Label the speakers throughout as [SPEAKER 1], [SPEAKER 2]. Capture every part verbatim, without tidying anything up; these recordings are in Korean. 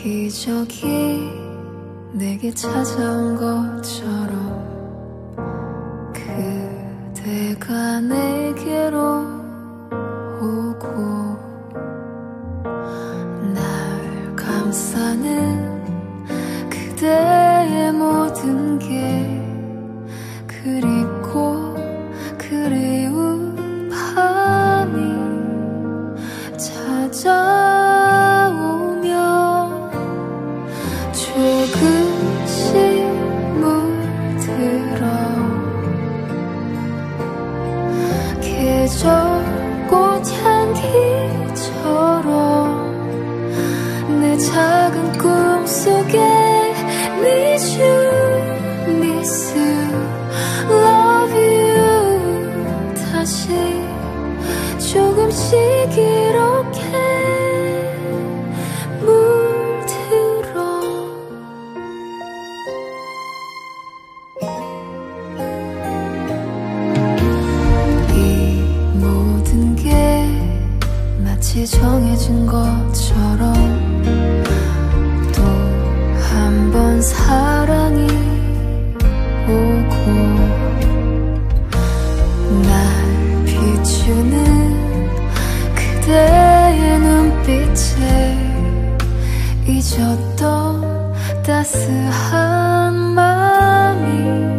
[SPEAKER 1] 기적이 내게 찾아온 것처럼 그대가 내게로 오고 날 감싸는 그대의 모든 게 그립고 그리운 밤이 찾아오며 조금씩 물들어 계절꽃 향기처럼 내 작은 꿈속에 Miss you, miss you, love you 다시 조금씩 이렇게 물들어 이 모든 게 마치 정해진 것처럼 또 한 번 사랑이 오고 날 비추는 그대의 눈빛에 잊었던 따스한 마음이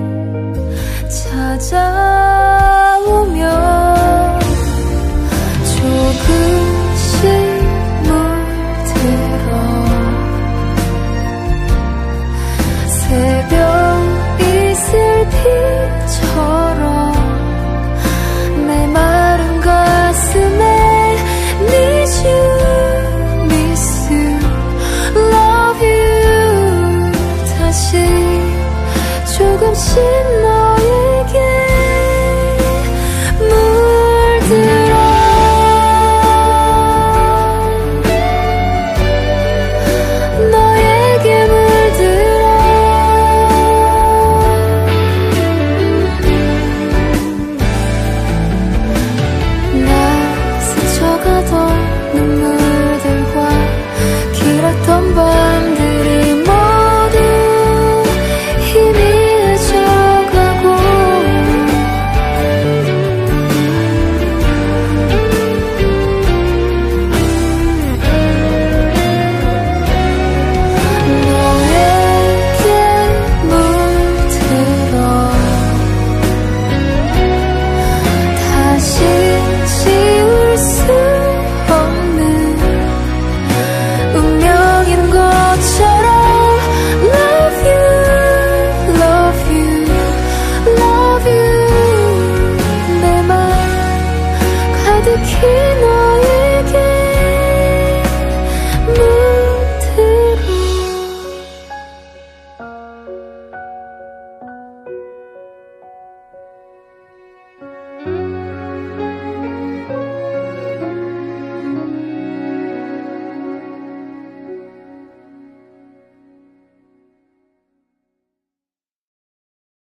[SPEAKER 1] 찾아오며 조금씩 물들어 새벽 이슬비처럼 내 마른 가슴에 Miss you, miss you, love you 다시 조금씩 너에게 물들어 너에게 물들어 나 스쳐가던 눈물들과 길었던 밤들이 모두 희미해져가고 너에게 물들어 다시 지울 수 없는 운명인 것처럼 Love you, love you, love you 내 맘 가득히 너